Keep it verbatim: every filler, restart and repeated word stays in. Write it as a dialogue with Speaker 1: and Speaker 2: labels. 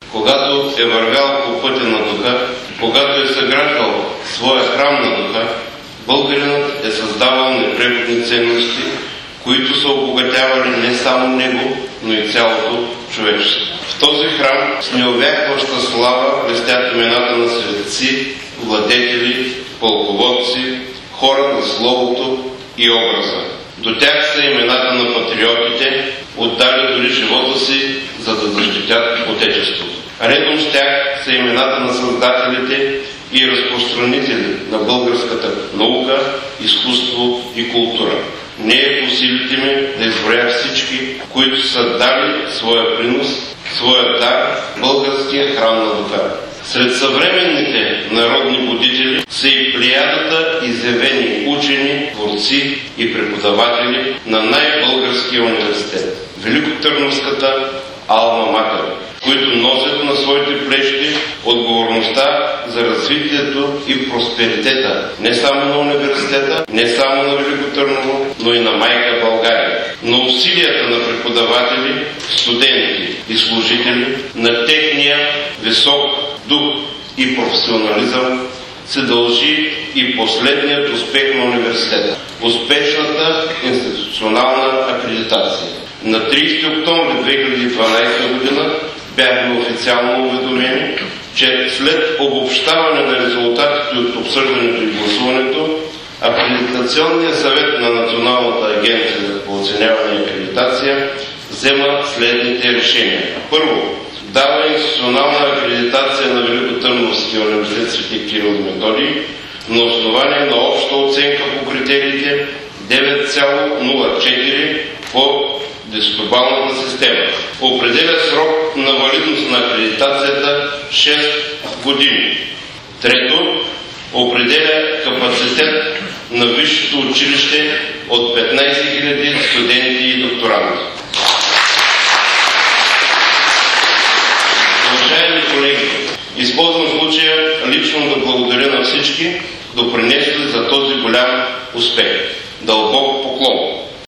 Speaker 1: когато е вървял по пътя на духа, когато е съграждал своя храм на духа, българинът е създавал непреходни ценности, които са обогатявали не само него, но и цялото човечество. В този храм с неувяхваща слава блестят имената на светци, владетели, пълководци, хора на словото и образа. До тях са имената на патриотите, отдали дори живота си, за да защитят Отечеството. Редом с тях са имената на създателите и разпространители на българската наука, изкуство и култура. Не е по силите ми да изброя всички, които са дали своя принос, своя дар в българския храм на духа. Сред съвременните народни будители са и плеядата изявени учени, творци и преподаватели на най-българския университет – Великотърновската Алма Матер, които носят на своите плещи отговорността за развитието и просперитета не само на университета, не само на Велико Търново, но и на майка България. На усилията на преподаватели, студенти и служители, на техния висок дух и професионализъм се дължи и последният успех на университета – успешната институционална акредитация. На тридесети октомври две хиляди и дванадесета година бяхме официално уведомени, че след обобщаване на резултатите от обсъждането и гласуването, Акредитационният съвет на Националната агенция по оценяване и акредитация взема следните решения. Първо, дава институционална акредитация на Великотърновския университет Свети Кирил и Методий на основание на обща оценка по критериите девет цяло нула четири по десетобалната система. Определя срок на валидност на акредитацията шест години. Трето, определя капацитет на висшето училище от петнадесет хиляди студенти и докторанти. Уважаеми колеги, използвам случая лично да благодаря на всички, допринесли за този голям успех. Дълбок поклон!